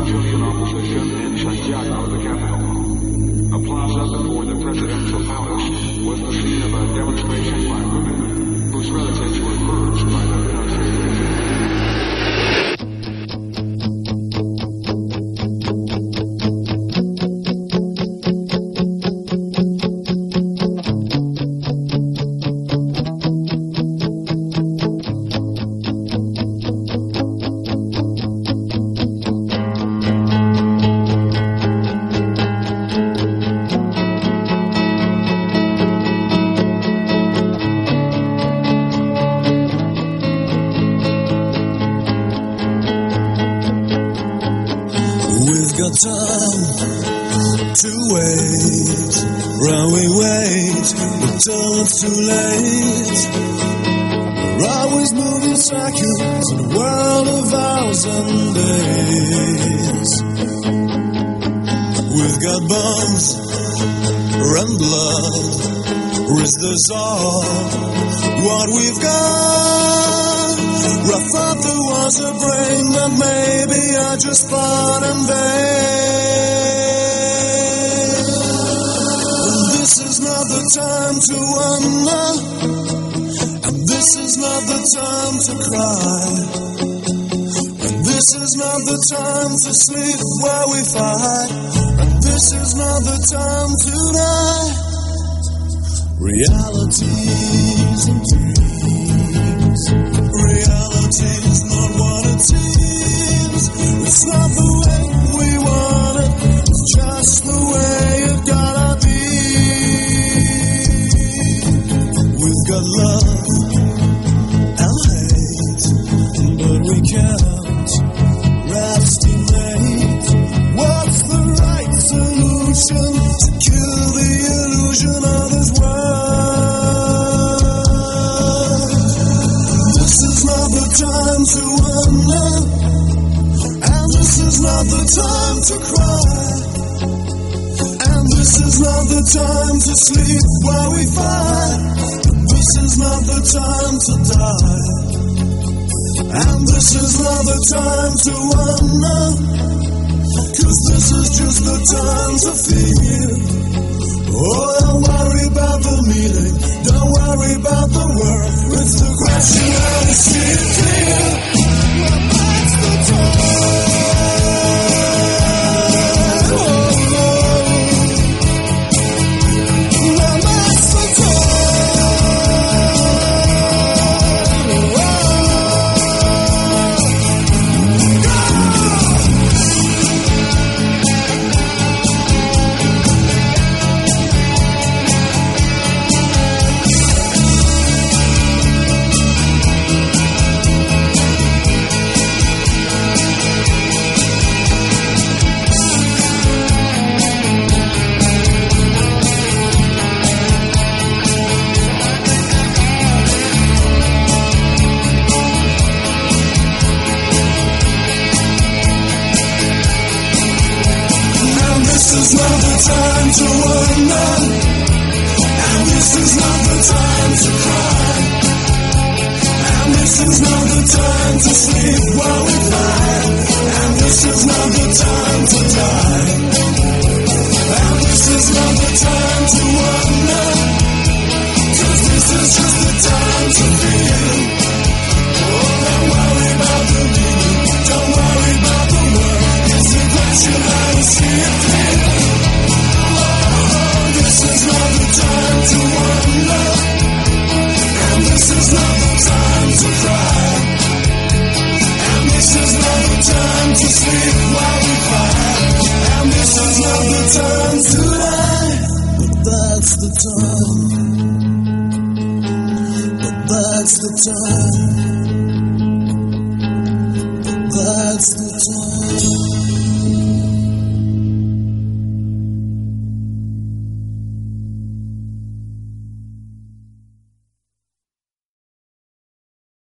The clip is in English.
civilian opposition in Santiago, the capital. A plaza before the presidential palace was the scene of a demonstration by women whose relatives were purged by the military. Too late. We're always moving seconds in a world of hours and days. We've got bones and blood. Is this all what we've got? I thought there was a brain, but maybe I just fought in vain. This is not the time to wonder, and this is not the time to cry, and this is not the time to sleep while we fight, and this is not the time to die. Realities and dreams, reality's not what it seems. It's not the way we want it, it's just the way it gotta be. We've got love and hate, but we can't estimate what's the right solution to kill the illusion of this world. This is not the time to wonder, and this is not the time to cry, and this is not the time to sleep while we fight. This is not the time to die, and this is not the time to wonder, 'cause this is just the time to feel. Oh, don't worry about the meaning, don't worry about the world. It's the question how to see it clear. Well, that's the time. This is not the time to wonder, and this is not the time to cry, and this is not the time to sleep while we fight, and this is not the time to die, and this is not the time to wonder, 'cause this is just the time to feel. Oh, don't worry about the meaning, don't worry about the world. It's the question how to see it clear. This is not the time to wonder, and this is not the time to cry, and this is not the time to sleep while we fight, and this is not the time to die. But that's the time, but that's the time, but that's the time.